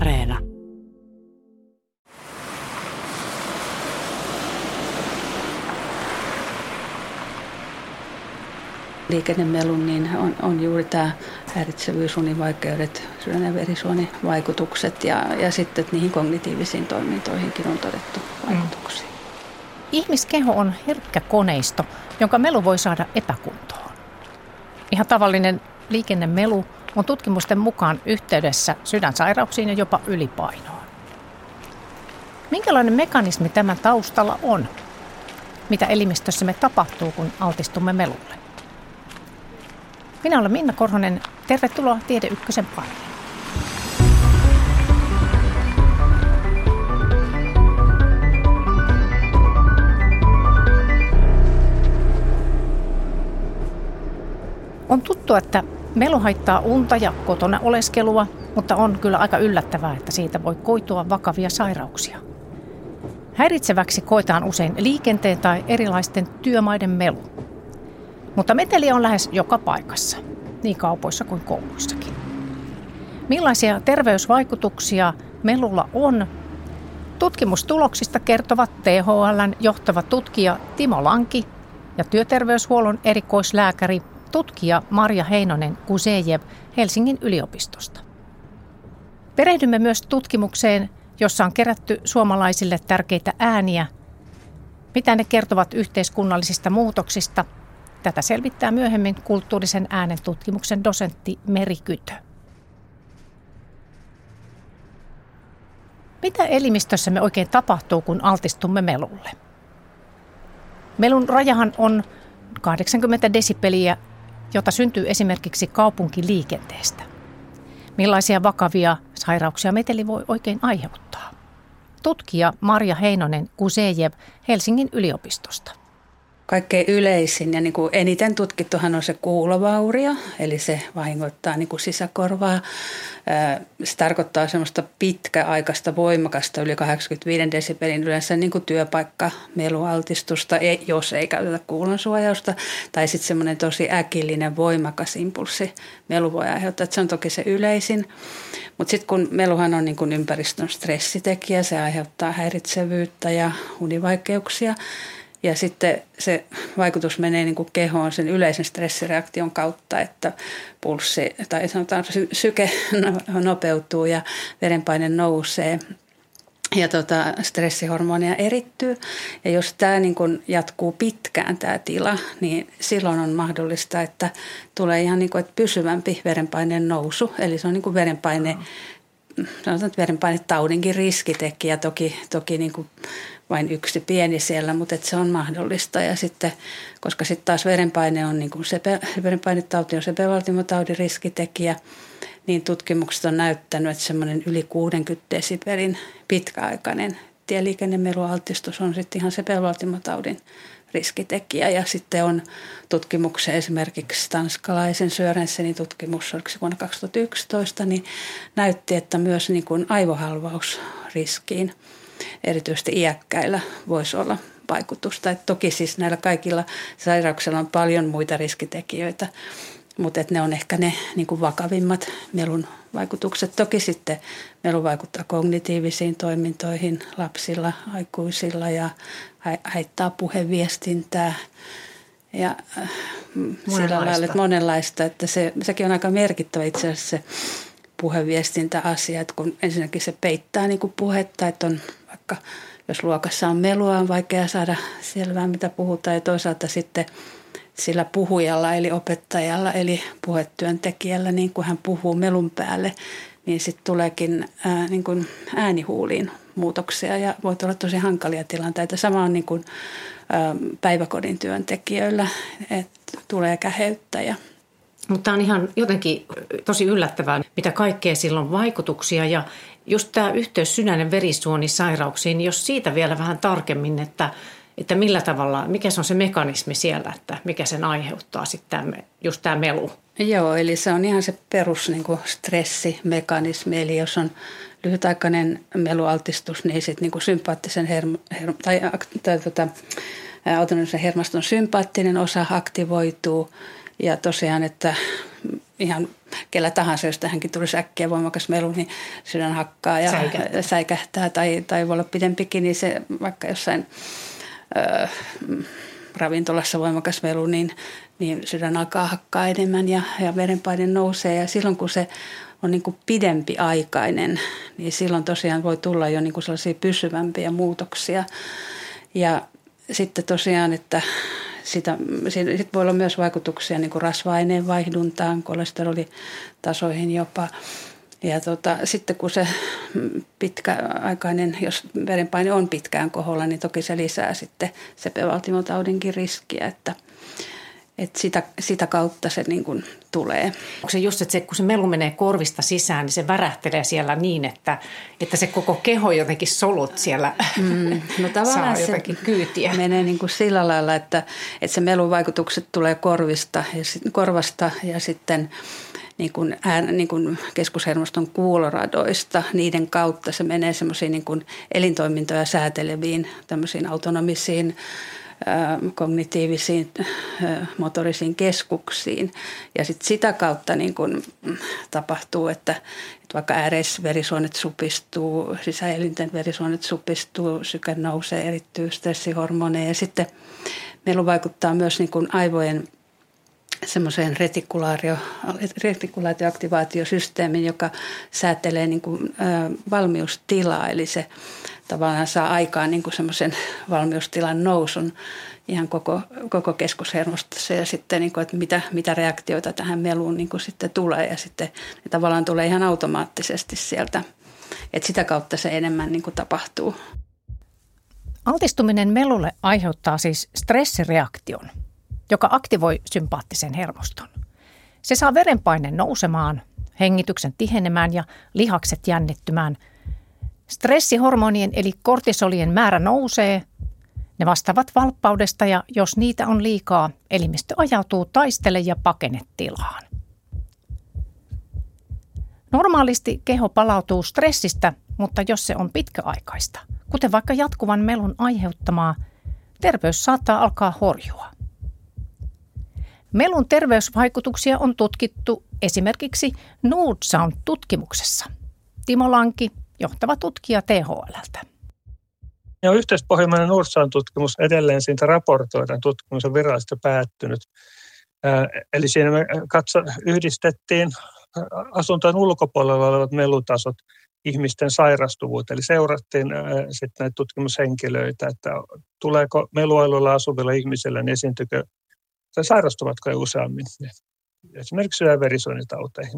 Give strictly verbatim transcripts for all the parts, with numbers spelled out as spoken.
Areena. Liikennemelun niin on, on juuri tämä häiritsevyys, univaikeudet, sydän- ja verisuonivaikutukset ja, ja sitten niihin kognitiivisiin toimintoihinkin on todettu vaikutuksia. Mm. Ihmiskeho on herkkä koneisto, jonka melu voi saada epäkuntoon. Ihan tavallinen liikennemelu on tutkimusten mukaan yhteydessä sydänsairauksiin ja jopa ylipainoon. Minkälainen mekanismi tämän taustalla on? Mitä elimistössämme tapahtuu, kun altistumme melulle? Minä olen Minna Korhonen. Tervetuloa Tiede Ykkösen pariin. On tuttu, että melu haittaa unta ja kotona oleskelua, mutta on kyllä aika yllättävää, että siitä voi koitua vakavia sairauksia. Häiritseväksi koetaan usein liikenteen tai erilaisten työmaiden melu. Mutta meteliä on lähes joka paikassa, niin kaupoissa kuin kouluissakin. Millaisia terveysvaikutuksia melulla on? Tutkimustuloksista kertovat T H L:n johtava tutkija Timo Lanki ja työterveyshuollon erikoislääkäri tutkija Marja Heinonen-Guzejev Helsingin yliopistosta. Perehdymme myös tutkimukseen, jossa on kerätty suomalaisille tärkeitä ääniä. Mitä ne kertovat yhteiskunnallisista muutoksista? Tätä selvittää myöhemmin kulttuurisen äänen tutkimuksen dosentti Meri Kytö. Mitä elimistössämme oikein tapahtuu, kun altistumme melulle? Melun rajahan on kahdeksankymmentä desibeliä, jota syntyy esimerkiksi kaupunkiliikenteestä. Millaisia vakavia sairauksia meteli voi oikein aiheuttaa? Tutkija Marja Heinonen-Guzejev Helsingin yliopistosta. Kaikkein yleisin ja niin kuin eniten tutkittuhan on se kuulovaurio, eli se vahingoittaa niin kuin sisäkorvaa. Se tarkoittaa semmoista pitkäaikaista, voimakasta, yli kahdeksankymmentäviisi desibelin yleensä niin kuin työpaikkamelualtistusta, jos ei käytetä kuulonsuojausta. Tai sitten semmoinen tosi äkillinen, voimakas impulssi melu voi aiheuttaa. Että se on toki se yleisin. Mutta sitten kun meluhan on niin kuin ympäristön stressitekijä, se aiheuttaa häiritsevyyttä ja univaikeuksia. Ja sitten se vaikutus menee niin kuin kehoon sen yleisen stressireaktion kautta, että pulssi tai sanotaan syke nopeutuu ja verenpaine nousee ja tota, stressihormonia erittyy. Ja jos tämä niin kuin jatkuu pitkään tämä tila, niin silloin on mahdollista, että tulee ihan niin kuin, että pysyvämpi verenpaineen nousu. Eli se on niin kuin verenpaine, sanotaan, että verenpainetaudinkin riskitekijä, toki, toki niin kuin vain yksi pieni siellä, mutta että se on mahdollista. Ja sitten, koska sitten taas verenpaine on niin kuin sepe, verenpainetauti on sepelvaltimotaudin riskitekijä, niin tutkimukset on näyttänyt, että semmoinen yli kuusikymmentä desibelin pitkäaikainen tieliikennemelualtistus on sitten ihan sepelvaltimotaudin riskitekijä. Ja sitten on tutkimuksia, esimerkiksi tanskalaisen Sörensenin tutkimus, oliko se vuonna kaksituhattayksitoista, niin näytti, että myös niin kuin aivohalvausriskiin erityisesti iäkkäillä voisi olla vaikutusta. Et toki siis näillä kaikilla sairauksilla on paljon muita riskitekijöitä, mutta et ne on ehkä ne niin kuin vakavimmat melun vaikutukset. Toki sitten melu vaikuttaa kognitiivisiin toimintoihin lapsilla, aikuisilla ja haittaa puheviestintää ja sillä lailla, että monenlaista. Että se, sekin on aika merkittävä itse asiassa se puheviestintäasia, että kun ensinnäkin se peittää niin kuin puhetta, että on vaikka jos luokassa on melua, on vaikea saada selvää, mitä puhutaan, ja toisaalta sitten sillä puhujalla eli opettajalla eli puhetyöntekijällä, niin kun hän puhuu melun päälle, niin sitten tuleekin ää, niin kuin äänihuuliin muutoksia ja voi olla tosi hankalia tilanteita. Sama on niin kuin, ää, päiväkodin työntekijöillä, että tulee käheyttä ja mutta on ihan jotenkin tosi yllättävää, mitä kaikkea sillä on vaikutuksia ja just tämä yhteys sydän- ja verisuonisairauksiin, jos siitä vielä vähän tarkemmin, että, että millä tavalla, mikä se on se mekanismi siellä, että mikä sen aiheuttaa sitten just tämä melu. Joo, eli se on ihan se perus niin kuin stressimekanismi, eli jos on lyhytaikainen melualtistus, niin sitten niin kuin sympaattisen hermo, hermo, tai, tai tota, autonomisen hermoston sympaattinen osa aktivoituu. Ja tosiaan, että ihan kellä tahansa, jos tähänkin tulisi äkkiä voimakas melu, niin sydän hakkaa ja säikähtää, säikähtää tai, tai voi olla pidempikin, niin se vaikka jossain ö, ravintolassa voimakas melu, niin, niin sydän alkaa hakkaa enemmän ja, ja verenpaine nousee ja silloin kun se on niin kuin pidempiaikainen, niin silloin tosiaan voi tulla jo niin kuin sellaisia pysyvämpiä muutoksia ja sitten tosiaan, että sitä, sit voi olla myös vaikutuksia niin kuin rasva-aineen vaihduntaan, kolesterolitasoihin jopa. Ja tota, sitten kun se pitkäaikainen, jos verenpaine on pitkään koholla, niin toki se lisää sitten sepelvaltimotaudinkin riskiä, että, että sitä, sitä kautta se niin kuin tulee. Onko se just, että se, kun se melu menee korvista sisään, niin se värähtelee siellä niin, että, että se koko keho jotenkin solut siellä mm, no saa jotenkin kyytiä? Menee niin kuin sillä lailla, että, että se melun vaikutukset tulee korvista ja, korvasta ja sitten niin kuin, ään, niin kuin keskushermoston kuuloradoista. Niiden kautta se menee semmoisiin niin kuin elintoimintoja sääteleviin, tämmöisiin autonomisiin, kognitiivisiin, motorisiin keskuksiin. Ja sitten sitä kautta niin kun tapahtuu, että, että vaikka ääreisverisuonet supistuu, sisäelinten verisuonet supistuu, syke nousee, erittyy stressihormoneja. Ja sitten meillä vaikuttaa myös niin kun aivojen semmoiseen retikulaatioaktivaatiosysteemiin, joka säätelee niin kuin, ä, valmiustilaa, eli se tavallaan saa aikaan niin kuin semmoisen valmiustilan nousun ihan koko, koko keskushermostossa ja sitten, niin kuin, että mitä, mitä reaktioita tähän meluun niin kuin sitten tulee ja sitten ne tavallaan tulee ihan automaattisesti sieltä, että sitä kautta se enemmän niin kuin tapahtuu. Altistuminen melulle aiheuttaa siis stressireaktion, joka aktivoi sympaattisen hermoston. Se saa verenpaineen nousemaan, hengityksen tihenemään ja lihakset jännittymään. Stressihormonien eli kortisolien määrä nousee. Ne vastaavat valppaudesta ja jos niitä on liikaa, elimistö ajautuu taistele- ja pakenetilaan. Normaalisti keho palautuu stressistä, mutta jos se on pitkäaikaista, kuten vaikka jatkuvan melun aiheuttamaa, terveys saattaa alkaa horjua. Melun terveysvaikutuksia on tutkittu esimerkiksi Nordsound-tutkimuksessa. Timo Lanki, johtava tutkija T H L:ltä. Ja yhteispohjelmainen Nordsound-tutkimus edelleen siitä raportoidaan, tutkimus on virallisesti päättynyt. Eli siinä me katso, yhdistettiin asuntojen ulkopuolella olevat melutasot ihmisten sairastuvuuteen. Eli seurattiin sitten näitä tutkimushenkilöitä, että tuleeko melualueella asuvilla ihmisillä, niin esiintyykö tai sairastuvatko he useammin, esimerkiksi sydän- ja verisuonitauteihin.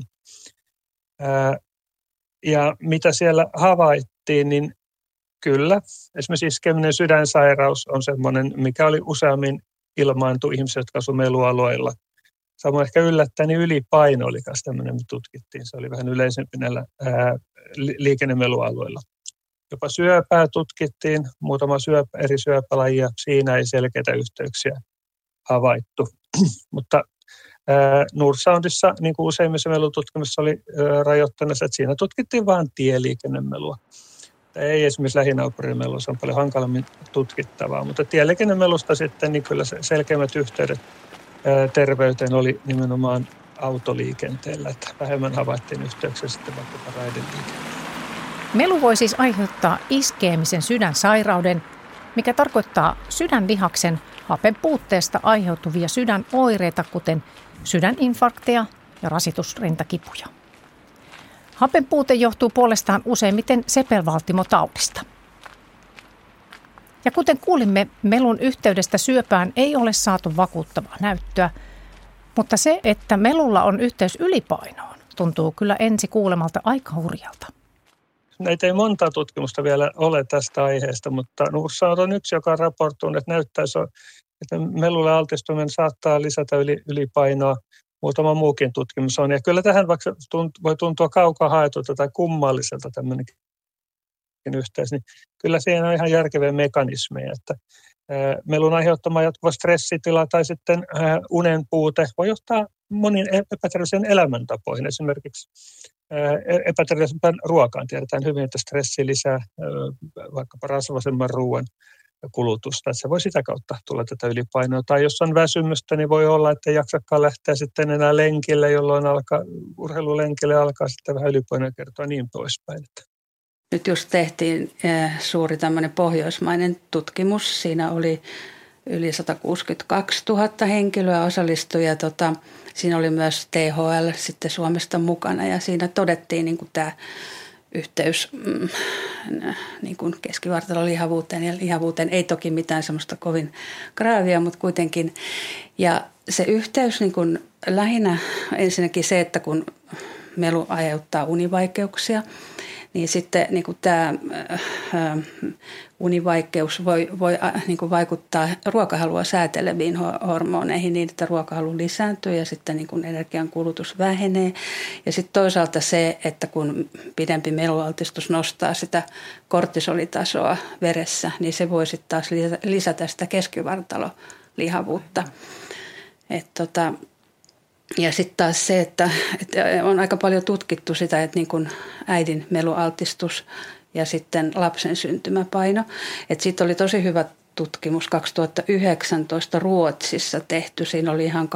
Ja mitä siellä havaittiin, niin kyllä, esimerkiksi iskeminen sydänsairaus on sellainen, mikä oli useammin ilmaantu ihmisiä, jotka asuivat melualueilla. Samoin ehkä yllättäen, niin ylipaino oli myös tämmöinen, mitä tutkittiin. Se oli vähän yleisempi näillä ää, liikennemelualueilla. Jopa syöpää tutkittiin, muutama syöpä, eri syöpälajia, siinä ei selkeitä yhteyksiä havaittu. Mutta ää, Nordsoundissa, niin kuin useimmissa melututkimuksissa oli ää, rajoitteena, että siinä tutkittiin vain tieliikennemelua. Ei esimerkiksi lähinaapurimelu, se on paljon hankalammin tutkittavaa, mutta tieliikennemelusta sitten niin kyllä selkeimmät yhteydet ää, terveyteen oli nimenomaan autoliikenteellä, että vähemmän havaittiin yhteyksiä sitten vaikkapa raideliikenteellä. Melu voi siis aiheuttaa iskeemisen sydänsairauden, mikä tarkoittaa sydänlihaksen hapen puutteesta aiheutuvia sydänoireita, kuten sydäninfarkteja ja rasitusrintakipuja. Hapen puute johtuu puolestaan useimmiten sepelvaltimotaudista. Ja kuten kuulimme, melun yhteydestä syöpään ei ole saatu vakuuttavaa näyttöä, mutta se, että melulla on yhteys ylipainoon, tuntuu kyllä ensi kuulemalta aika hurjalta. Näitä ei monta tutkimusta vielä ole tästä aiheesta, mutta Nordsound on yksi, joka on raportoinut, että näyttäisi, että melulle altistuminen saattaa lisätä ylipainoa. Muutama muukin tutkimus on. Ja kyllä tähän vaikka voi tuntua kaukaa haetulta tai kummalliselta tämmöinenkin yhteys, niin kyllä siinä on ihan järkeviä mekanismeja, että melun aiheuttama jatkuva stressitila tai sitten unen puute voi johtaa moniin epäterveellisiin elämäntapoihin. Esimerkiksi epäterveellisempään ruokaan tiedetään hyvin, että stressi lisää vaikkapa rasvaisemman ruoan kulutusta. Että se voi sitä kautta tulla tätä ylipainoa. Tai jos on väsymystä, niin voi olla, että ei jaksakaan lähteä sitten enää lenkille, jolloin alkaa, urheilulenkille alkaa sitten vähän ylipainoa kertoa niin poispäin. Nyt just tehtiin suuri tämmöinen pohjoismainen tutkimus. Siinä oli yli sata kuusikymmentäkaksituhatta henkilöä osallistujia. Tota, siinä oli myös T H L sitten Suomesta mukana ja siinä todettiin niin kuin tämä yhteys mm, niin kuin keskivartalolihavuuteen ja lihavuuteen. Ei toki mitään semmoista kovin graavia, mutta kuitenkin. Ja se yhteys niin kuin lähinnä ensinnäkin se, että kun melu aiheuttaa univaikeuksia, niin sitten niin kuin tämä äh, univaikeus voi, voi äh, niin kuin vaikuttaa ruokahalua sääteleviin hormoneihin niin, että ruokahalu lisääntyy ja sitten niin kuin energian kulutus vähenee. Ja sitten toisaalta se, että kun pidempi melualtistus nostaa sitä kortisolitasoa veressä, niin se voi sitten taas lisätä sitä keskivartalolihavuutta. Et tota, ja sitten taas se, että, että on aika paljon tutkittu sitä, että niin kuin äidin melualtistus ja sitten lapsen syntymäpaino. Että siitä oli tosi hyvä tutkimus kaksituhattayhdeksäntoista Ruotsissa tehty. Siinä oli ihan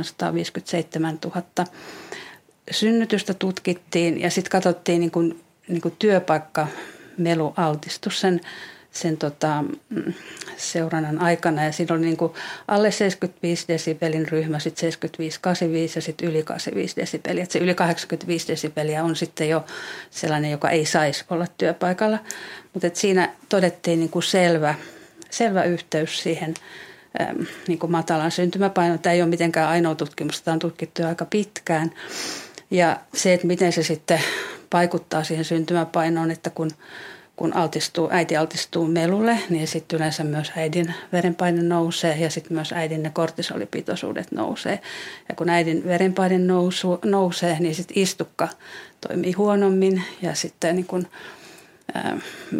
kahdeksansataaviisikymmentäseitsemäntuhatta synnytystä tutkittiin ja sitten katsottiin niin kuin, niin kuin työpaikka melualtistus sen sen tota, seurannan aikana ja siinä oli niin kuin alle seitsemänkymmentäviisi desibelin ryhmä, sitten seitsemänkymmentäviisi kahdeksankymmentäviisi ja sitten yli kahdeksankymmentäviisi desibeliä. Et se yli kahdeksankymmentäviisi desibeliä on sitten jo sellainen, joka ei saisi olla työpaikalla, mutta siinä todettiin niin kuin selvä, selvä yhteys siihen äm, niin kuin matalan syntymäpainoon. Tämä ei ole mitenkään ainoa tutkimus, tämä on tutkittu jo aika pitkään ja se, että miten se sitten vaikuttaa siihen syntymäpainoon, että kun Kun altistuu, äiti altistuu melulle, niin sitten yleensä myös äidin verenpaine nousee ja sitten myös äidin ne kortisolipitoisuudet nousee. Ja kun äidin verenpaine nousu, nousee, niin sitten istukka toimii huonommin ja sitten niin kun, ää,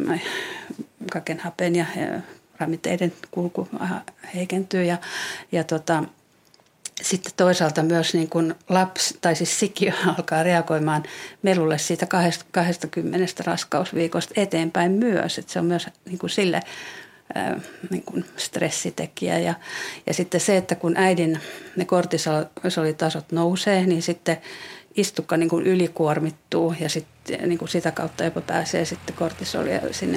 kaiken hapen ja, ja ravinteiden kulku heikentyy ja, ja tota, sitten toisaalta myös niin kuin lapsi, tai siis sikiö alkaa reagoimaan melulle siitä kaksikymmentä raskausviikosta eteenpäin myös. Että se on myös niin kuin sille ää, niin kuin stressitekijä. Ja, ja sitten se, että kun äidin ne kortisolitasot nousee, niin sitten istukka niin kuin ylikuormittuu ja sitten niin kuin sitä kautta jopa pääsee sitten kortisolia sinne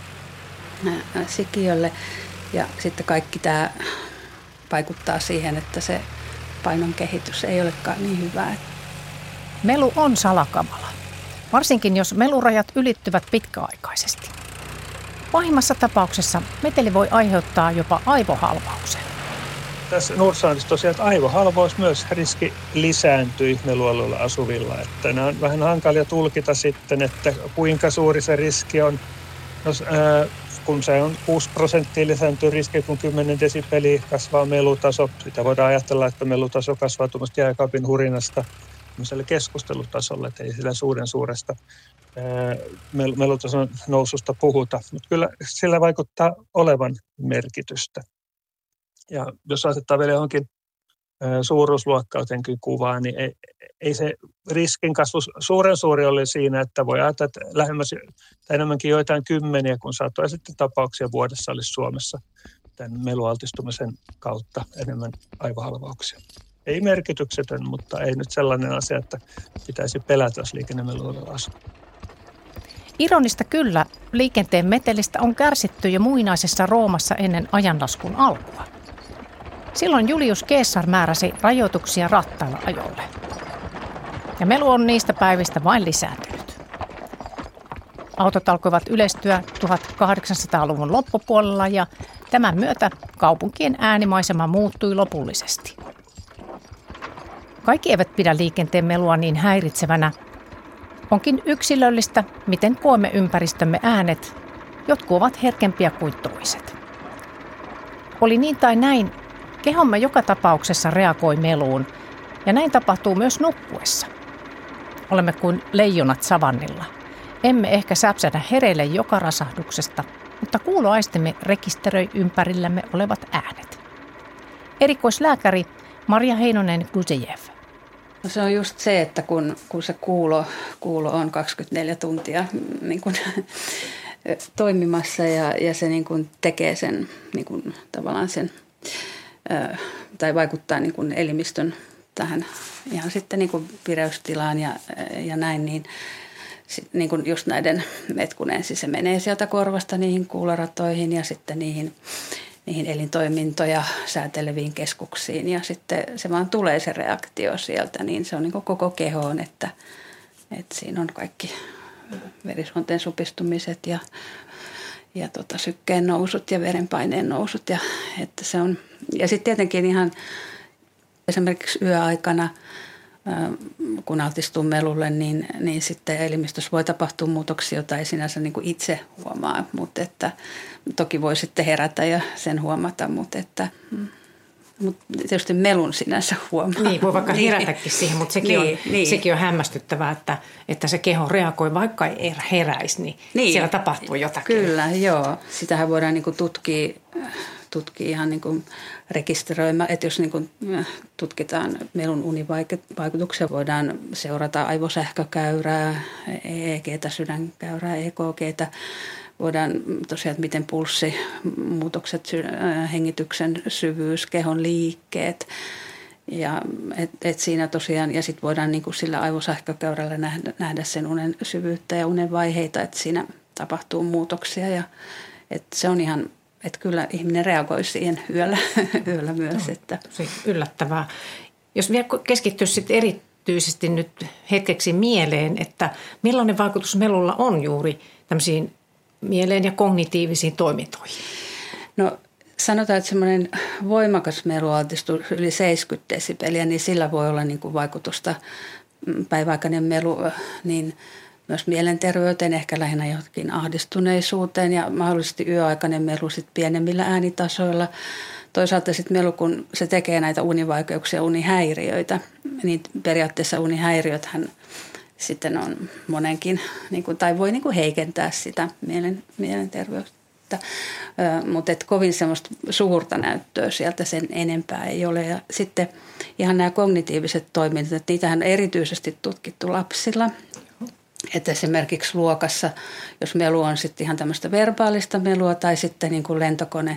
ää, sikiölle. Ja sitten kaikki tämä vaikuttaa siihen, että se painon kehitys ei olekaan niin hyvää. Melu on salakamala, varsinkin jos melurajat ylittyvät pitkäaikaisesti. Pahimmassa tapauksessa meteli voi aiheuttaa jopa aivohalvauksen. Tässä Nordstrandissa tosiaan, että aivohalvaus myös riski lisääntyi melualueella asuvilla. Että nämä on vähän hankalia tulkita sitten, että kuinka suuri se riski on. No, ää, kun se on kuusi prosenttia lisääntyy riski, kun kymmenen desibeliä kasvaa melutaso. Sitä voidaan ajatella, että melutaso kasvaa tuommoista jääkaapin hurinasta keskustelutasolle, että ei sillä suuren suuresta melutason noususta puhuta. Mutta kyllä sillä vaikuttaa olevan merkitystä. Ja jos asettaa vielä johonkin suuruusluokkauteen kuvaa, niin ei, ei se riskin kasvu suuren suuri oli siinä, että voi ajatella, että lähemmäs tai enemmänkin joitain kymmeniä, kun satoja sitten tapauksia vuodessa olisi Suomessa tämän melualtistumisen kautta enemmän aivohalvauksia. Ei merkityksetön, mutta ei nyt sellainen asia, että pitäisi pelätä, jos liikennemeluilla asuu. Ironista kyllä, liikenteen metelistä on kärsitty jo muinaisessa Roomassa ennen ajanlaskun alkua. Silloin Julius Caesar määräsi rajoituksia rattailla ajolle. Ja melu on niistä päivistä vain lisääntynyt. Autot alkoivat yleistyä tuhatkahdeksansataaluvun loppupuolella ja tämän myötä kaupunkien äänimaisema muuttui lopullisesti. Kaikki eivät pidä liikenteen melua niin häiritsevänä. Onkin yksilöllistä, miten koemme ympäristömme äänet. Jotkut ovat herkempiä kuin toiset. Oli niin tai näin, kehomme joka tapauksessa reagoi meluun, ja näin tapahtuu myös nukkuessa. Olemme kuin leijonat savannilla. Emme ehkä säpsädä hereille joka rasahduksesta, mutta kuuloaistemme rekisteröi ympärillämme olevat äänet. Erikoislääkäri Maria Heinonen-Guzejev. No se on just se, että kun, kun se kuulo, kuulo on kaksikymmentäneljä tuntia niin kun, toimimassa ja, ja se niin kuin tekee sen niin kuin tavallaan sen, tai vaikuttaa niin kuin elimistön tähän ihan sitten niin kuin vireystilaan ja, ja näin, niin, sit niin kuin just näiden, että kun ensin se menee sieltä korvasta niihin kuuloratoihin ja sitten niihin, niihin elintoimintoja sääteleviin keskuksiin ja sitten se vaan tulee se reaktio sieltä, niin se on niin kuin koko kehoon, että, että siinä on kaikki verisuonten supistumiset ja, ja tota, sykkeen nousut ja verenpaineen nousut ja, että se on, ja sitten tietenkin ihan esimerkiksi yöaikana, kun altistuu melulle, niin, niin sitten elimistössä voi tapahtua muutoksia, joita ei sinänsä niin kuin itse huomaa, mutta että toki voi sitten herätä ja sen huomata, mutta että mutta tietysti melun sinänsä huomaa. Niin, voi vaikka niin. herätäkin siihen, mutta sekin, niin, on, niin. sekin on hämmästyttävää, että, että se keho reagoi, vaikka ei heräisi, niin, niin siellä tapahtuu jotakin. Kyllä, joo. Sitähän voidaan niin kuin tutkia, tutkia ihan niin kuin rekisteröimään, että jos niin kuin tutkitaan melun univaikutuksia, voidaan seurata aivosähkökäyrää, E E G:tä, sydänkäyrää, E K G:tä. Voidaan tosiaan, että miten pulssimuutokset, hengityksen syvyys, kehon liikkeet ja et, et siinä tosiaan, ja sitten voidaan niin kuin sillä aivosähkökäyrällä nähdä, nähdä sen unen syvyyttä ja unen vaiheita, että siinä tapahtuu muutoksia ja että se on ihan, että kyllä ihminen reagoi siihen yöllä, yöllä myös. No, että. Se yllättävää. Jos vielä keskittyisi sitten erityisesti nyt hetkeksi mieleen, että millainen vaikutus melulla on juuri tämmöisiin mieleen ja kognitiivisiin toimintoihin? No sanotaan, että semmoinen voimakas melualtistus yli seitsemänkymmentä desibeliä, niin sillä voi olla niin kuin vaikutusta päiväaikainen melu niin myös mielenterveyteen, ehkä lähinnä johonkin ahdistuneisuuteen ja mahdollisesti yöaikainen melu sitten pienemmillä äänitasoilla. Toisaalta sitten melu, kun se tekee näitä univaikeuksia, unihäiriöitä, niin periaatteessa unihäiriöthän sitten on monenkin, niin kuin, tai voi niin kuin heikentää sitä mielen, mielenterveyttä, mutta kovin semmoista suurta näyttöä sieltä sen enempää ei ole. Ja sitten ihan nämä kognitiiviset toiminnat, että niitähän on erityisesti tutkittu lapsilla. Että esimerkiksi luokassa, jos melu on sitten ihan tämmöistä verbaalista melua tai sitten niin kuin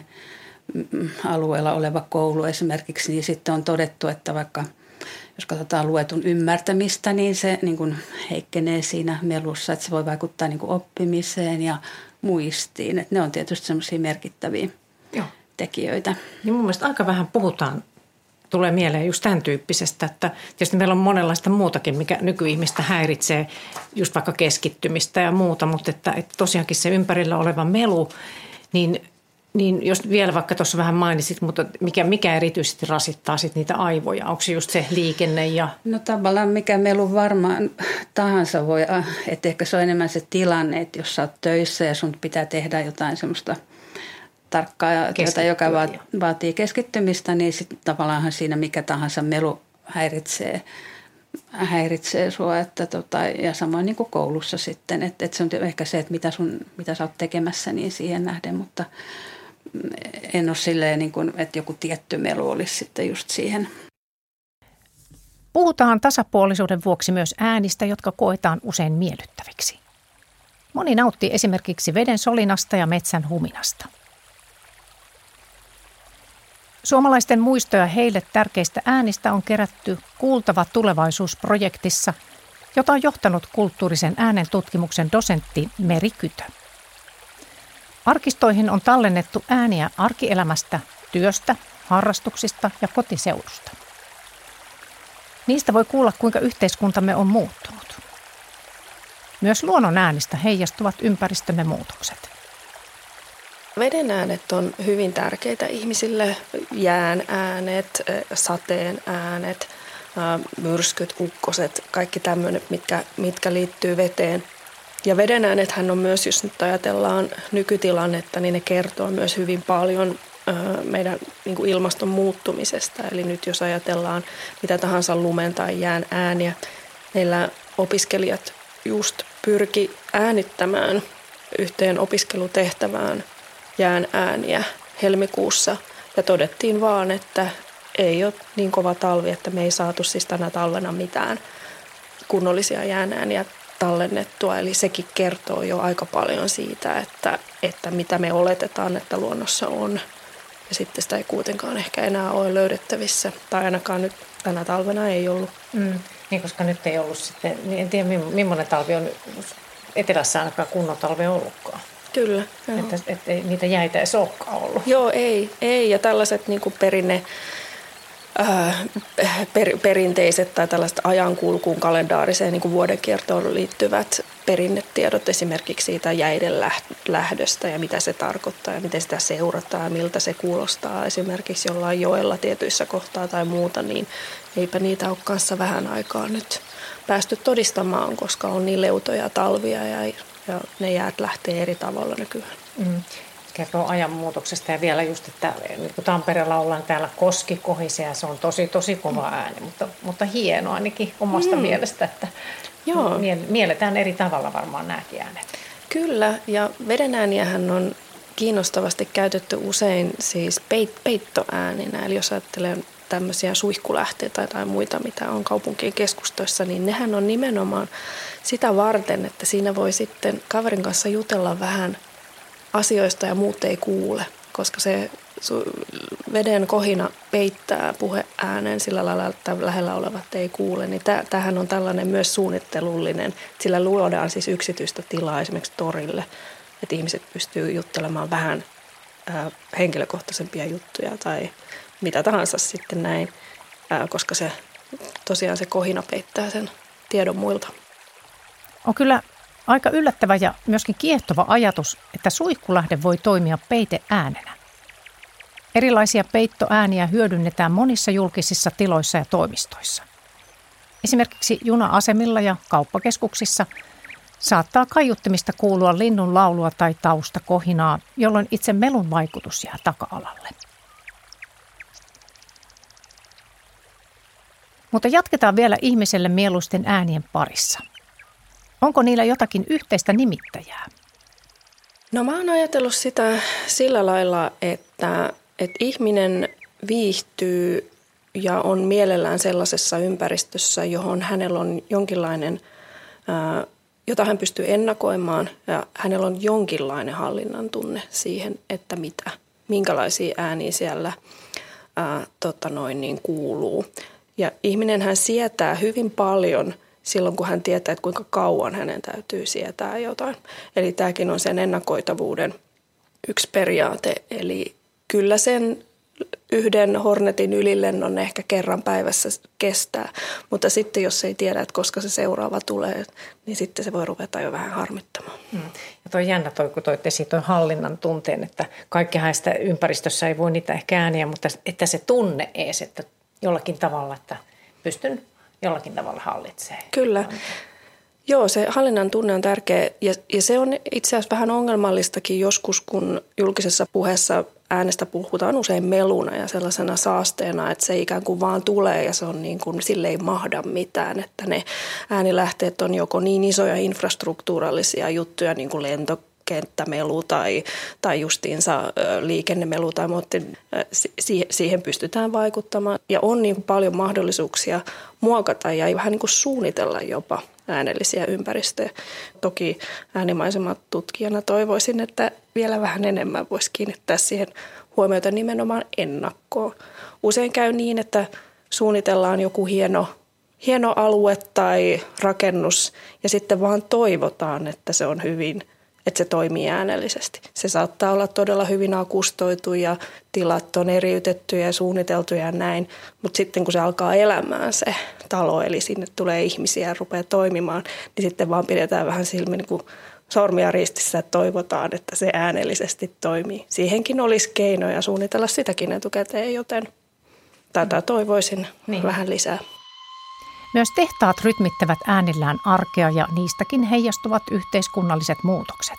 lentokonealueella oleva koulu esimerkiksi, niin sitten on todettu, että vaikka jos katsotaan luetun ymmärtämistä, niin se niin kuin heikkenee siinä melussa, että se voi vaikuttaa niin kuin oppimiseen ja muistiin. Että ne on tietysti semmoisia merkittäviä Joo. tekijöitä. Niin mun mielestä aika vähän puhutaan, tulee mieleen just tämän tyyppisestä, että tietysti meillä on monenlaista muutakin, mikä nykyihmistä häiritsee, just vaikka keskittymistä ja muuta, mutta että, että tosiaankin se ympärillä oleva melu, niin Niin jos vielä vaikka tuossa vähän mainitsit, mutta mikä, mikä erityisesti rasittaa sit niitä aivoja? Onko se just se liikenne ja... No tavallaan mikä melu varmaan tahansa voi, että ehkä se on enemmän se tilanne, että jos sä oot töissä ja sun pitää tehdä jotain semmoista tarkkaa työtä, joka vaatii keskittymistä, niin sitten tavallaan siinä mikä tahansa melu häiritsee, häiritsee sua. Että tota, ja samoin niin kuin koulussa sitten, että, että se on ehkä se, että mitä, sun, mitä sä oot tekemässä, niin siihen nähden, mutta en ole silleen, niin kuin, että joku tietty melu olisi sitten just siihen. Puhutaan tasapuolisuuden vuoksi myös äänistä, jotka koetaan usein miellyttäviksi. Moni nauttii esimerkiksi veden solinasta ja metsän huminasta. Suomalaisten muistoja heille tärkeistä äänistä on kerätty Kuultava tulevaisuus-projektissa, jota on johtanut kulttuurisen äänen tutkimuksen dosentti Meri Kytö. Arkistoihin on tallennettu ääniä arkielämästä, työstä, harrastuksista ja kotiseudusta. Niistä voi kuulla, kuinka yhteiskuntamme on muuttunut. Myös luonnon äänistä heijastuvat ympäristömme muutokset. Veden äänet on hyvin tärkeitä ihmisille. Jään äänet, sateen äänet, myrskyt, ukkoset, kaikki tämmöiset, mitkä, mitkä liittyy veteen. Ja veden äänethän on myös, jos nyt ajatellaan nykytilannetta, niin ne kertoo myös hyvin paljon meidän niin kuin ilmaston muuttumisesta. Eli nyt jos ajatellaan mitä tahansa lumen tai jään ääniä, meillä opiskelijat just pyrki äänittämään yhteen opiskelutehtävään jään ääniä helmikuussa ja todettiin vaan, että ei ole niin kova talvi, että me ei saatu siis tänä talvena mitään kunnollisia jään ääniä tallennettua. Eli sekin kertoo jo aika paljon siitä, että, että mitä me oletetaan, että luonnossa on. Ja sitten sitä ei kuitenkaan ehkä enää ole löydettävissä. Tai ainakaan nyt tänä talvena ei ollut. Mm. Niin, koska nyt ei ollut sitten, niin en tiedä millainen talvi on etelässä ainakaan kunnon talvi ollutkaan. Kyllä. Että, että niitä jäitä ei olekaan ollut. Joo, ei. ei. Ja tällaiset niin kuin perinne, äh, per, perinteiset tai tällaiset ajankulkuun kalendaariseen niin kuin vuodenkiertoon liittyvät perinnetiedot esimerkiksi siitä jäiden lähdöstä ja mitä se tarkoittaa ja miten sitä seurataan ja miltä se kuulostaa esimerkiksi jollain joella tietyissä kohtaa tai muuta, niin eipä niitä ole kanssa vähän aikaa nyt päästy todistamaan, koska on niin leutoja talvia ja, ja ne jäät lähtee eri tavalla nykyään. Mm. Kertoo ajanmuutoksesta ja vielä just, että niin kuin Tampereella ollaan täällä koski kohise ja se on tosi tosi kova ääni, mutta, mutta hieno ainakin omasta mm. mielestä, että Joo. mielletään eri tavalla varmaan nämäkin äänet. Kyllä, ja vedenääniähän on kiinnostavasti käytetty usein siis peit- peittoääninä, eli jos ajattelee tämmöisiä suihkulähteitä tai muita, mitä on kaupunkien keskustoissa, niin nehän on nimenomaan sitä varten, että siinä voi sitten kaverin kanssa jutella vähän asioista ja muut ei kuule, koska se veden kohina peittää puheäänen sillä lailla, että lähellä olevat ei kuule. Niin tämähän on tällainen myös suunnittelullinen, sillä luodaan siis yksityistä tilaa esimerkiksi torille, että ihmiset pystyy juttelemaan vähän ää, henkilökohtaisempia juttuja tai mitä tahansa sitten näin, ää, koska se tosiaan se kohina peittää sen tiedon muilta. On kyllä aika yllättävä ja myöskin kiehtova ajatus, että suihkulähde voi toimia peiteäänenä. Erilaisia peittoääniä hyödynnetään monissa julkisissa tiloissa ja toimistoissa. Esimerkiksi juna-asemilla ja kauppakeskuksissa saattaa kaiuttimista kuulua linnun laulua tai taustakohinaa, jolloin itse melun vaikutus jää taka-alalle. Mutta jatketaan vielä ihmiselle mieluisten äänien parissa. Onko niillä jotakin yhteistä nimittäjää? No mä oon ajatellut sitä sillä lailla, että, että ihminen viihtyy ja on mielellään sellaisessa ympäristössä, johon hänellä on jonkinlainen, ää, jota hän pystyy ennakoimaan ja hänellä on jonkinlainen hallinnan tunne siihen, että mitä, minkälaisia ääniä siellä ää, tota noin, niin kuuluu. Ja ihminen hän sietää hyvin paljon silloin, kun hän tietää, että kuinka kauan hänen täytyy sietää jotain. Eli tämäkin on sen ennakoitavuuden yksi periaate. Eli kyllä sen yhden Hornetin ylilennon ehkä kerran päivässä kestää, mutta sitten jos ei tiedä, että koska se seuraava tulee, niin sitten se voi ruveta jo vähän harmittamaan. Mm. Ja toi jännä toi, kun toitte siitä toi hallinnan tunteen, että kaikkihan sitä ympäristössä ei voi niitä ehkä ääniä, mutta että se tunne ees, että jollakin tavalla, että pystyn jollakin tavalla hallitsee. Kyllä. Joo, se hallinnan tunne on tärkeä ja, ja se on itse asiassa vähän ongelmallistakin joskus, kun julkisessa puheessa äänestä puhutaan usein meluna ja sellaisena saasteena, että se ikään kuin vaan tulee ja se on niin kuin, sille ei mahda mitään, että ne äänilähteet on joko niin isoja infrastruktuurallisia juttuja niin kuin lentokenttämelu tai, tai justiinsa liikennemelu tai muuten, siihen pystytään vaikuttamaan ja on niin paljon mahdollisuuksia muokata ja vähän niin kuin suunnitella jopa äänellisiä ympäristöjä. Toki äänimaisemat tutkijana toivoisin, että vielä vähän enemmän voisi kiinnittää siihen huomiota nimenomaan ennakkoon. Usein käy niin, että suunnitellaan joku hieno, hieno alue tai rakennus ja sitten vaan toivotaan, että se on hyvin, että se toimii äänellisesti. Se saattaa olla todella hyvin akustoitu ja tilat on eriytettyjä ja suunniteltuja ja näin, mutta sitten kun se alkaa elämään se talo, eli sinne tulee ihmisiä ja rupeaa toimimaan, niin sitten vaan pidetään vähän silmin niin kuin sormia ristissä, että toivotaan, että se äänellisesti toimii. Siihenkin olisi keinoja suunnitella sitäkin etukäteen, joten tätä toivoisin niin vähän lisää. Myös tehtaat rytmittävät äänillään arkea ja niistäkin heijastuvat yhteiskunnalliset muutokset.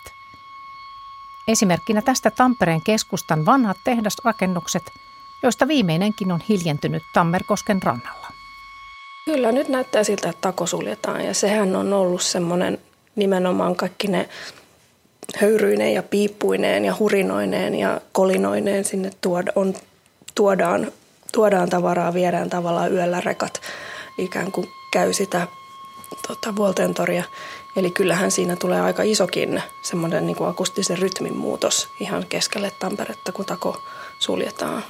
Esimerkkinä tästä Tampereen keskustan vanhat tehdasrakennukset, joista viimeinenkin on hiljentynyt Tammerkosken rannalla. Kyllä, nyt näyttää siltä, että tako suljetaan ja sehän on ollut semmoinen nimenomaan kaikki ne höyryineen ja piippuineen ja hurinoineen ja kolinoineen sinne tuoda, on, tuodaan, tuodaan tavaraa, viedään tavallaan yöllä rekat ikään kuin käy sitä tota, Vuolteentoria Eli kyllähän siinä tulee aika isokin semmoinen niin kuin akustisen rytmin muutos ihan keskelle Tamperetta, kun tako suljetaan.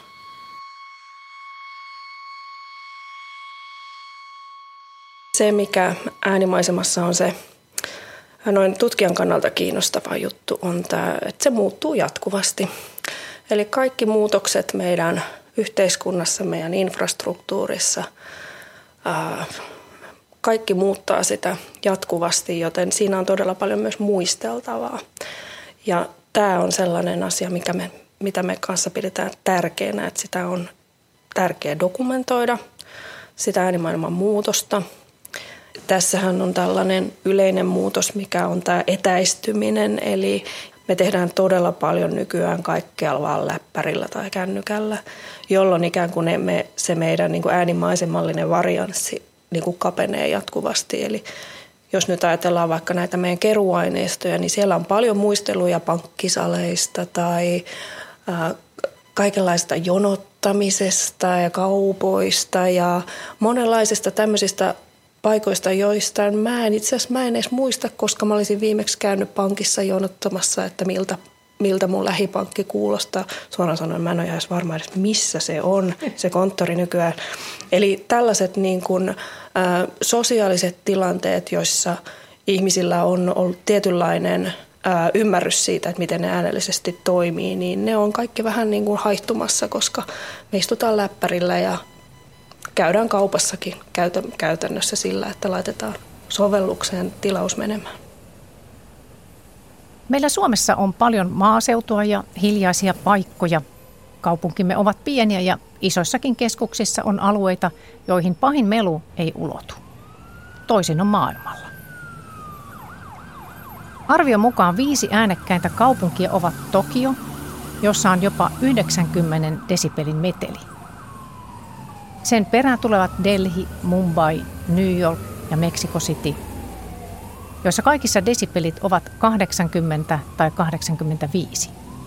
Se, mikä äänimaisemassa on se noin tutkijan kannalta kiinnostava juttu, on tämä, että se muuttuu jatkuvasti. Eli kaikki muutokset meidän yhteiskunnassa, meidän infrastruktuurissa, ää, kaikki muuttaa sitä jatkuvasti, joten siinä on todella paljon myös muisteltavaa. Ja tämä on sellainen asia, mikä me, mitä me kanssa pidetään tärkeänä, että sitä on tärkeää dokumentoida, sitä äänimaailman muutosta. Tässähän on tällainen yleinen muutos, mikä on tämä etäistyminen, eli me tehdään todella paljon nykyään kaikkea vaan läppärillä tai kännykällä, jolloin ikään kuin me, se meidän niin kuin äänimaisemallinen varianssi niin kuin kapenee jatkuvasti. Eli jos nyt ajatellaan vaikka näitä meidän keruaineistoja, niin siellä on paljon muisteluja pankkisaleista tai ää, kaikenlaista jonottamisesta ja kaupoista ja monenlaisista tämmöisistä paikoista, joista mä en itse asiassa mä en edes muista, koska mä olisin viimeksi käynyt pankissa jonottamassa, että miltä, miltä mun lähipankki kuulostaa. Suoraan sanoen mä en ole edes varma edes, missä se on, se konttori nykyään. Eli tällaiset niin kuin, ä, sosiaaliset tilanteet, joissa ihmisillä on ollut tietynlainen ä, ymmärrys siitä, että miten ne äänellisesti toimii, niin ne on kaikki vähän niin kuin haihtumassa, koska me istutaan läppärillä ja käydään kaupassakin käytännössä sillä, että laitetaan sovellukseen tilaus menemään. Meillä Suomessa on paljon maaseutua ja hiljaisia paikkoja. Kaupunkimme ovat pieniä ja isoissakin keskuksissa on alueita, joihin pahin melu ei ulotu. Toisin on maailmalla. Arvion mukaan viisi äänekkäintä kaupunkia ovat Tokio, jossa on jopa yhdeksänkymmentä desibelin meteli. Sen perään tulevat Delhi, Mumbai, New York ja Mexico City, joissa kaikissa desibelit ovat kahdeksankymmentä tai kahdeksankymmentäviisi.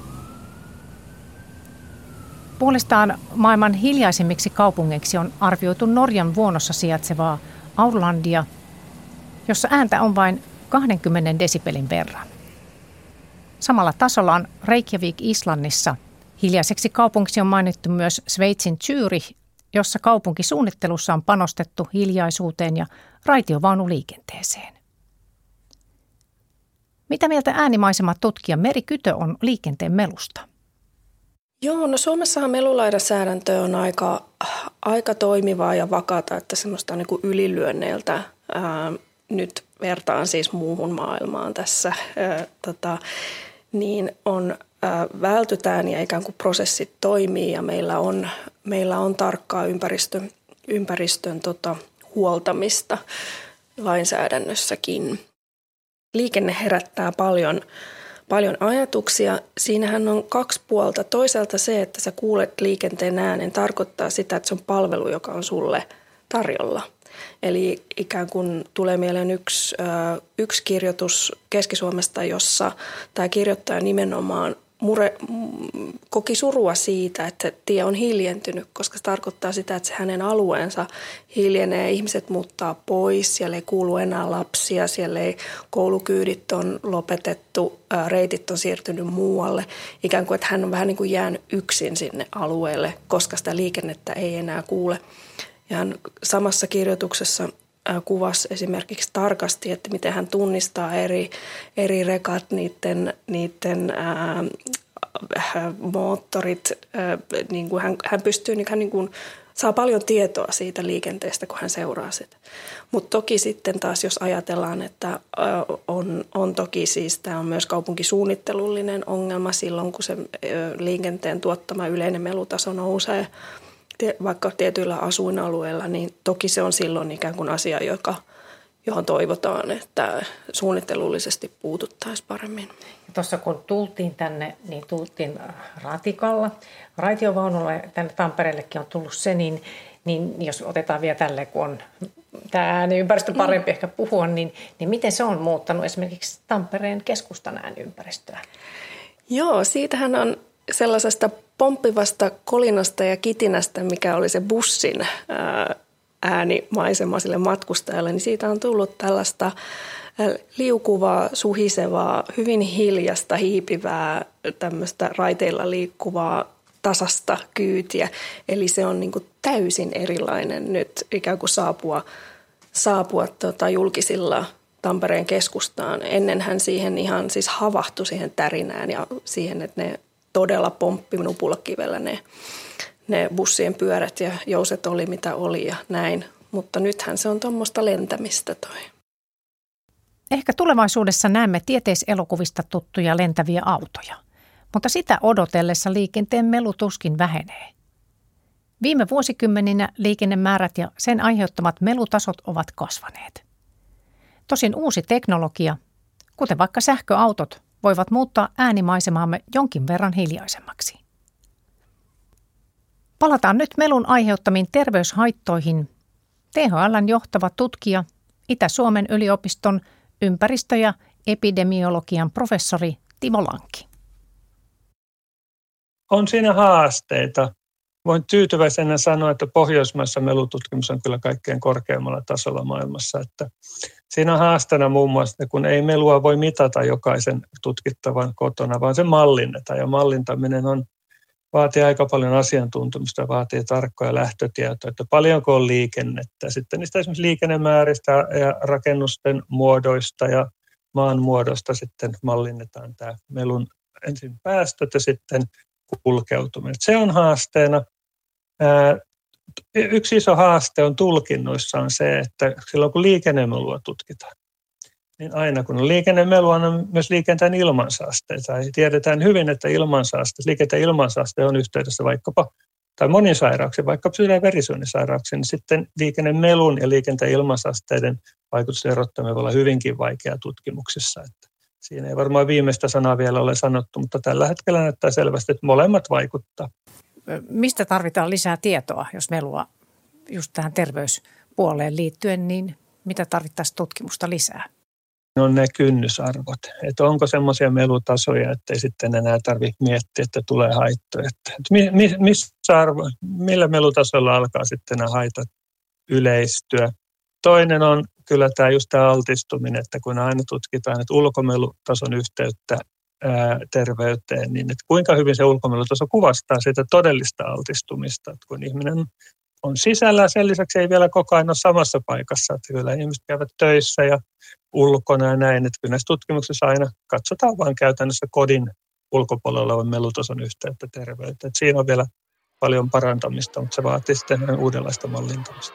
Puolestaan maailman hiljaisimmiksi kaupungeiksi on arvioitu Norjan vuonossa sijaitsevaa Aurlandia, jossa ääntä on vain kaksikymmentä desibelin verran. Samalla tasolla on Reykjavik Islannissa. Hiljaiseksi kaupungiksi on mainittu myös Sveitsin Zürich, jossa kaupunkisuunnittelussa on panostettu hiljaisuuteen ja raitiovaunuliikenteeseen. Mitä mieltä äänimaisematutkija Meri Kytö on liikenteen melusta? Joo, no Suomessahan melulainsäädäntö on aika, aika toimivaa ja vakaata, että semmoista niin kuin ylilyönneiltä ää, nyt vertaan siis muuhun maailmaan tässä, ää, tota, niin on ää, vältytään ja ikään kuin prosessit toimii ja meillä on, meillä on tarkkaa ympäristön, ympäristön tota, huoltamista lainsäädännössäkin. Liikenne herättää paljon Paljon ajatuksia. Siinähän on kaksi puolta. Toisaalta se, että sä kuulet liikenteen äänen, tarkoittaa sitä, että se on palvelu, joka on sulle tarjolla. Eli ikään kuin tulee mieleen yksi, yksi kirjoitus Keski-Suomesta, jossa tämä kirjoittaja nimenomaan mure, koki surua siitä, että tie on hiljentynyt, koska se tarkoittaa sitä, että se hänen alueensa hiljenee, ihmiset muuttaa pois, siellä ei kuulu enää lapsia, siellä ei koulukyydit on lopetettu, reitit on siirtynyt muualle. Ikään kuin, että hän on vähän niin kuin jäänyt yksin sinne alueelle, koska sitä liikennettä ei enää kuule. Ja hän samassa kirjoituksessa kuvasi esimerkiksi tarkasti, että miten hän tunnistaa eri, eri rekat, niiden, niiden ää, moottorit. Ää, niin kuin hän, hän pystyy, niin hän niin kuin saa paljon tietoa siitä liikenteestä, kun hän seuraa sitä. Mutta toki sitten taas, jos ajatellaan, että ää, on, on toki siis, tämä on myös kaupunkisuunnittelullinen ongelma silloin, kun se ää, liikenteen tuottama yleinen melutaso nousee, vaikka tietyillä asuinalueilla, niin toki se on silloin ikään kuin asia, joka, johon toivotaan, että suunnittelullisesti puututtaisiin paremmin. Tuossa kun tultiin tänne, niin tultiin ratikalla. Raitiovaunulla tänne Tampereellekin on tullut se, niin, niin jos otetaan vielä tälle, kun on tämä ääniympäristö parempi ehkä puhua, niin, niin miten se on muuttanut esimerkiksi Tampereen keskustan ääniympäristöä? Joo, siitähän on sellaisesta pomppivasta kolinasta ja kitinästä, mikä oli se bussin äänimaisema sille matkustajalle, niin siitä on tullut tällaista liukuvaa, suhisevaa, hyvin hiljasta, hiipivää, tämmöistä raiteilla liikkuvaa, tasasta kyytiä. Eli se on niin kuin täysin erilainen nyt ikään kuin saapua, saapua tota, julkisilla Tampereen keskustaan. Ennenhän siihen ihan siis havahtui siihen tärinään ja siihen, että ne todella pomppi nupulakivellä ne, ne bussien pyörät ja jouset oli mitä oli ja näin. Mutta nythän se on tuommoista lentämistä toi. Ehkä tulevaisuudessa näemme tieteiselokuvista tuttuja lentäviä autoja, mutta sitä odotellessa liikenteen melu tuskin vähenee. Viime vuosikymmeninä liikennemäärät ja sen aiheuttamat melutasot ovat kasvaneet. Tosin uusi teknologia, kuten vaikka sähköautot, voivat muuttaa äänimaisemaamme jonkin verran hiljaisemmaksi. Palataan nyt melun aiheuttamiin terveyshaittoihin. T H L:n johtava tutkija, Itä-Suomen yliopiston ympäristö- ja epidemiologian professori Timo Lankki. On siinä haasteita. Voin tyytyväisenä sanoa, että Pohjoismaissa melututkimus on kyllä kaikkein korkeammalla tasolla maailmassa. Että siinä on haasteena muun muassa, kun ei melua voi mitata jokaisen tutkittavan kotona, vaan se mallinnetaan. Ja mallintaminen on, vaatii aika paljon asiantuntemusta, vaatii tarkkoja lähtötietoja, että paljonko on liikennettä. Sitten niistä esimerkiksi liikennemääristä ja rakennusten muodoista ja maan muodosta sitten mallinnetaan tämä melun ensin päästöt ja sitten kulkeutuminen. Se on haasteena. Yksi iso haaste on tulkinnoissa on se, että silloin kun liikennemelua tutkitaan, niin aina kun on liikennemelua, on myös liikenteen ilmansaasteita. Ja tiedetään hyvin, että ilmansaaste, liikenteen ilmansaaste on yhteydessä vaikkapa, tai moniin sairauksiin, vaikka sydän- ja verisuonisairauksiin, niin sitten liikennemelun ja liikenteen ilmansaasteiden vaikutusten erottaminen voi olla hyvinkin vaikea tutkimuksissa. Että siinä ei varmaan viimeistä sanaa vielä ole sanottu, mutta tällä hetkellä näyttää selvästi, että molemmat vaikuttaa. Mistä tarvitaan lisää tietoa, jos melua just tähän terveyspuoleen liittyen, niin mitä tarvittaisiin tutkimusta lisää? On ne kynnysarvot, että onko semmoisia melutasoja, ettei sitten enää tarvitse miettiä, että tulee haittoja. Että missä arvo, millä melutasolla alkaa sitten nämä haitat yleistyä. Toinen on kyllä tämä just tämä altistuminen, että kun aina tutkitaan, että ulkomelutason yhteyttä ää, terveyteen, niin että kuinka hyvin se ulkomelutaso kuvastaa sitä todellista altistumista, että kun ihminen on sisällä, sen lisäksi ei vielä koko ajan ole samassa paikassa, että kyllä ihmiset käyvät töissä ja ulkona ja näin, että kyllä näissä tutkimuksissa aina katsotaan vain käytännössä kodin ulkopuolella olevan melutason yhteyttä terveyteen. Että siinä on vielä paljon parantamista, mutta se vaatii sitten uudenlaista mallintamista.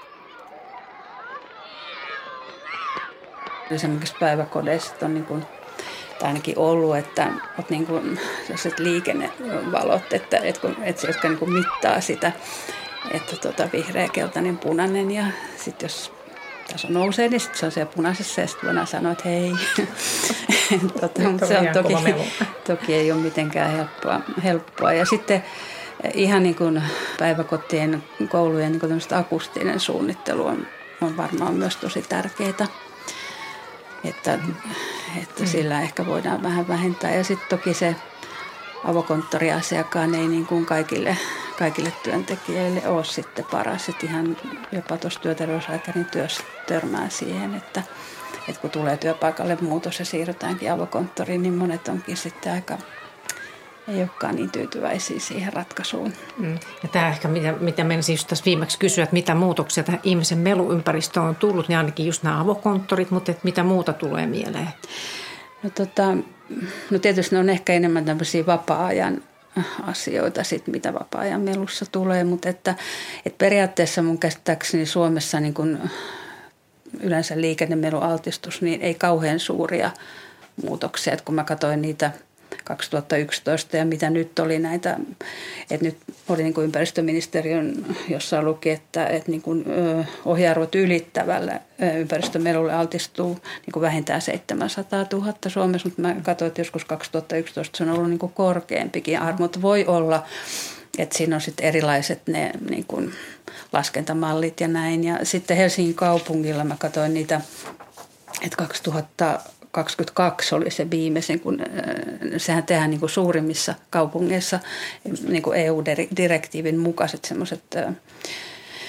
Esimerkiksi päiväkodeissa on niin kuin, tai ainakin ollut, että on niin kuin liikennevalot, että, että, että, jotka niin kuin mittaa sitä, että tuota, vihreä, keltainen, punainen ja sitten jos taso nousee, niin sitten se on siellä punaisessa ja sitten voidaan sanoa, että hei. tota, mutta se on toki, toki ei ole mitenkään helppoa. helppoa. Ja sitten ihan niin kuin päiväkotien, koulujen niin kuin akustinen suunnittelu on, on varmaan myös tosi tärkeää. Että, että sillä ehkä voidaan vähän vähentää. Ja sitten toki se avokonttoriasiakkaan ei niin kuin kaikille, kaikille työntekijöille ole sitten paras. Että ihan jopa tuossa työterveyslääkärin työssä törmää siihen, että, että kun tulee työpaikalle muutos ja siirrytäänkin avokonttoriin, niin monet onkin sitten aika, ei olekaan niin tyytyväisiä siihen ratkaisuun. Mm. Ja tämä ehkä, mitä, mitä menisin just tässä viimeksi kysyä, että mitä muutoksia tähän ihmisen meluympäristöön on tullut, niin ainakin just nämä avokonttorit, mutta että mitä muuta tulee mieleen? No, tota, no tietysti ne on ehkä enemmän tämmöisiä vapaa-ajan asioita, sit, mitä vapaa-ajan melussa tulee, mutta että, että periaatteessa mun käsittääkseni Suomessa niin kun yleensä liikennemelualtistus, niin ei kauhean suuria muutoksia. Että kun mä katsoin niitä kaksituhattayksitoista ja mitä nyt oli näitä, että nyt oli niin kuin ympäristöministeriön, jossa luki, että, että niin kuin ohjearvot ylittävällä ympäristömelulle altistuu niin kuin vähintään seitsemänsataatuhatta Suomessa, mutta mä katsoin, että joskus kaksituhattayksitoista se on ollut niin kuin korkeampikin arvo, mutta voi olla, että siinä on sitten erilaiset ne niin kuin laskentamallit ja näin. Ja sitten Helsingin kaupungilla mä katsoin niitä, että kaksituhattakaksikymmentäkaksi oli se viimeisen, kun sehän tehdään niin kuin suurimmissa kaupungeissa niin kuin E U-direktiivin mukaiset semmoiset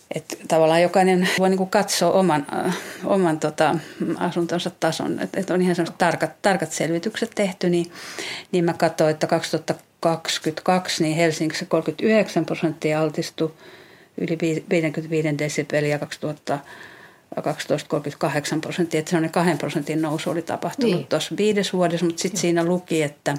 Että tavallaan jokainen voi niin kuin katsoa oman, äh, oman tota, asuntonsa tason. Että et on ihan sellaiset tarkat, tarkat selvitykset tehty, niin, niin mä katsoin, että kaksituhattakaksikymmentäkaksi niin Helsingissä kolmekymmentäyhdeksän prosenttia altistui yli viisikymmentäviisi desibeliä, kaksituhattakaksitoista kolmekymmentäkahdeksan prosenttia. Että sellainen kahden prosentin nousu oli tapahtunut niin tuossa viides vuodessa, mutta sitten siinä luki, että,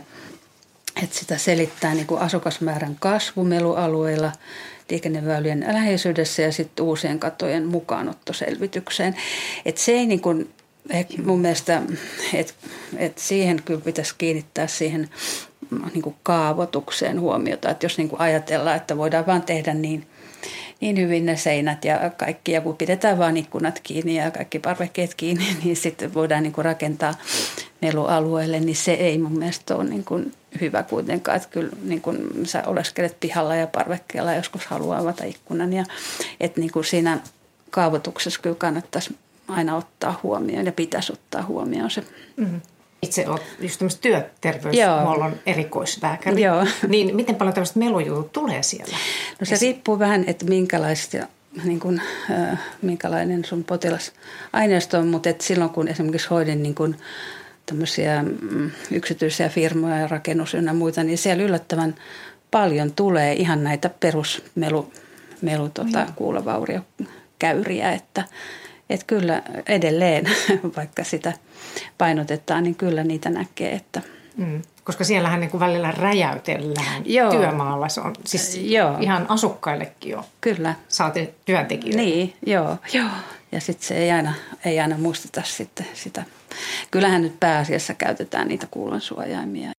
että sitä selittää niin kuin asukasmäärän kasvu melualueilla, liikenneväylien läheisyydessä ja sitten uusien katojen mukaanottoselvitykseen. Että se ei niin kuin, mun mielestä, että et siihen kyllä pitäisi kiinnittää siihen niin kuin kaavoitukseen huomiota. Että jos niin kuin ajatellaan, että voidaan vaan tehdä niin, niin hyvin ne seinät ja kaikki, ja kun pidetään vaan ikkunat kiinni ja kaikki parvekkeet kiinni, niin sitten voidaan niin kuin rakentaa melualueelle, niin se ei mun mielestä ole niin kuin hyvä kuitenkaan. Että kyllä niin kuin sä oleskelet pihalla ja parvekkeella joskus haluaa avata ikkunan. Ja, että niin kuin siinä kaavoituksessa kyllä kannattaisi aina ottaa huomioon ja pitäisi ottaa huomioon se. Mm-hmm. Itse olet just tämmöistä työterveyshuollon erikoislääkäri. Joo. Niin miten paljon tämmöistä melujutut tulee siellä? No se riippuu vähän, että minkälaista niin kuin, äh, minkälainen sun potilasaineisto on, mutta et silloin kun esimerkiksi hoidin niin kuin tämmöisiä mm, yksityisiä firmoja ja rakennus ja muita, niin siellä yllättävän paljon tulee ihan näitä perusmelu melu, tota, kuulovauriokäyriä, että et kyllä edelleen, vaikka sitä painotetaan, niin kyllä niitä näkee, että mm. Koska siellähän niin kuin välillä räjäytellään Joo. työmaalla. Se on siis Joo. ihan asukkaillekin jo. Kyllä. Saati työntekijöitä. Niin, joo. joo. Ja sitten se ei aina, ei aina muisteta sitten sitä. Kyllähän nyt pääasiassa käytetään niitä kuulonsuojaimia.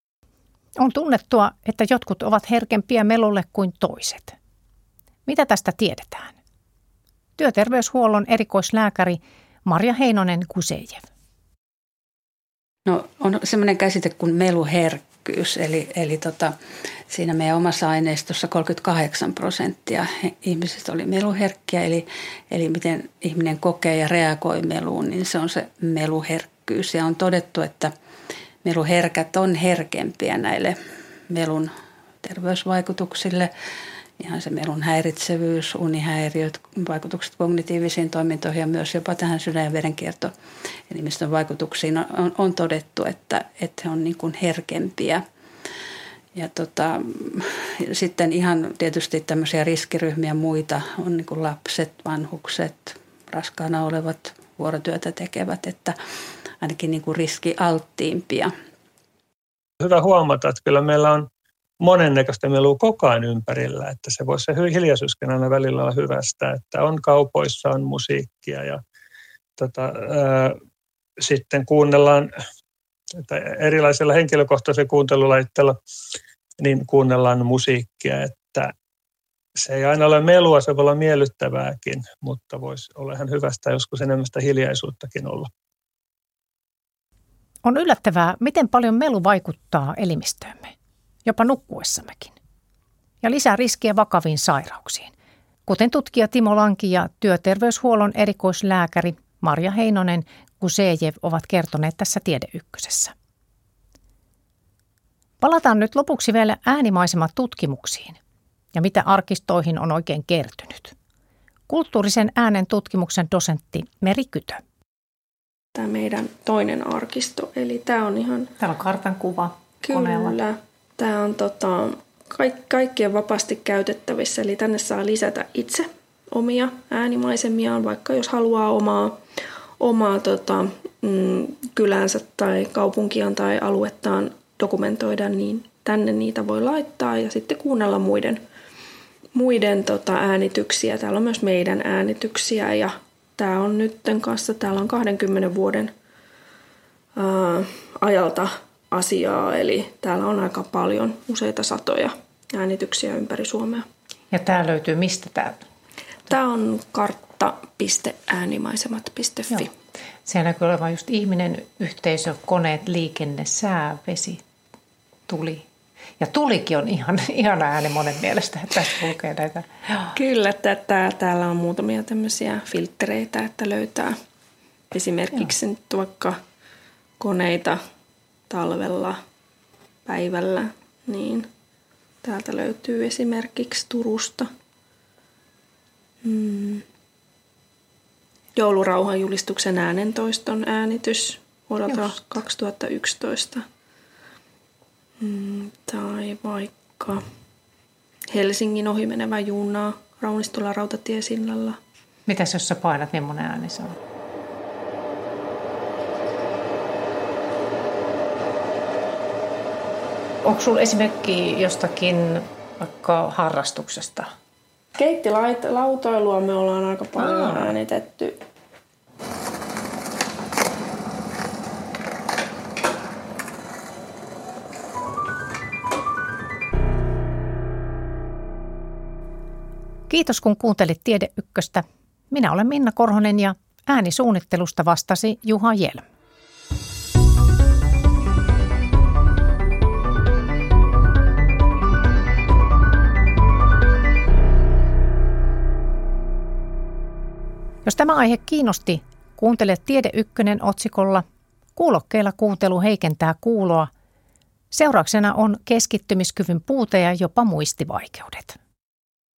On tunnettua, että jotkut ovat herkempiä melulle kuin toiset. Mitä tästä tiedetään? Työterveyshuollon erikoislääkäri Marja Heinonen-Gusejev. No on semmoinen käsite kuin meluherkkyys, eli, eli tota, siinä meidän omassa aineistossa kolmekymmentäkahdeksan prosenttia ihmisistä oli meluherkkiä, eli, eli miten ihminen kokee ja reagoi meluun, niin se on se meluherkkyys. Ja on todettu, että meluherkät on herkempiä näille melun terveysvaikutuksille. Ihan se melun häiritsevyys, unihäiriöt, vaikutukset kognitiivisiin toimintoihin ja myös jopa tähän sydän- ja verenkiertoelimistön vaikutuksiin on, on, on todettu, että, että he on niin kuin herkempiä. Ja tota, sitten ihan tietysti tämmöisiä riskiryhmiä muita on niin kuin lapset, vanhukset, raskaana olevat, vuorotyötä tekevät, että ainakin niin kuin riskialttiimpia. Hyvä huomata, että kyllä meillä on monennäköistä melua koko ajan ympärillä, että se voisi se hiljaisuuskin aina välillä olla hyvästä, että on kaupoissa, on musiikkia ja tota, ää, sitten kuunnellaan että erilaisilla henkilökohtaisilla kuuntelulaitteilla, niin kuunnellaan musiikkia, että se ei aina ole melua, se voi olla miellyttävääkin, mutta voisi olla ihan hyvästä joskus enemmän sitä hiljaisuuttakin olla. On yllättävää, miten paljon melu vaikuttaa elimistöömme, jopa nukkuessammekin, ja lisää riskiä vakaviin sairauksiin, kuten tutkija Timo Lanki ja työterveyshuollon erikoislääkäri Marja Heinonen-Gusejev ovat kertoneet tässä Tiede Ykkösessä. Palataan nyt lopuksi vielä äänimaisemat tutkimuksiin ja mitä arkistoihin on oikein kertynyt. Kulttuurisen äänen tutkimuksen dosentti Meri Kytö. Tämä meidän toinen arkisto, eli tämä on ihan... Täällä on kartan kuva koneella. Kyllä. Tämä on tota, kaik- kaikkien vapaasti käytettävissä, eli tänne saa lisätä itse omia äänimaisemiaan, vaikka jos haluaa omaa, omaa tota, mm, kylänsä tai kaupunkiaan tai aluettaan dokumentoida, niin tänne niitä voi laittaa ja sitten kuunnella muiden, muiden tota, äänityksiä. Täällä on myös meidän äänityksiä ja tämä on nytten kanssa, täällä on kahdenkymmenen vuoden ää, ajalta asiaa, eli täällä on aika paljon, useita satoja äänityksiä ympäri Suomea. Ja tämä löytyy mistä täältä? Tämä on kartta piste äänimaisemat piste fi. Joo. Siellä näkyy olevan just ihminen, yhteisö, koneet, liikenne, sää, vesi, tuli. Ja tulikin on ihan, ihan ääni monen mielestä, että tästä lukee näitä. Kyllä, että tää, täällä on muutamia tämmöisiä filtreitä, että löytää esimerkiksi nyt vaikka koneita talvella, päivällä, niin täältä löytyy esimerkiksi Turusta Hmm. Joulurauhan julistuksen äänentoiston äänitys vuodelta Just. kaksituhattayksitoista. Hmm. Tai vaikka Helsingin ohimenevä juna Raunistola rautatiesillalla. Mitäs jos sä painat, millainen ääni se on? Onko sulla esimerkki jostakin vaikka harrastuksesta? Keittilautoilua me ollaan aika paljon Aa. äänitetty. Kiitos kun kuuntelit Tiede Ykköstä. Minä olen Minna Korhonen ja äänisuunnittelusta vastasi Juha Jelm. Jos tämä aihe kiinnosti, kuuntele Tiede Ykkönen otsikolla Kuulokkeilla kuuntelu heikentää kuuloa. Seurauksena on keskittymiskyvyn puute ja jopa muistivaikeudet.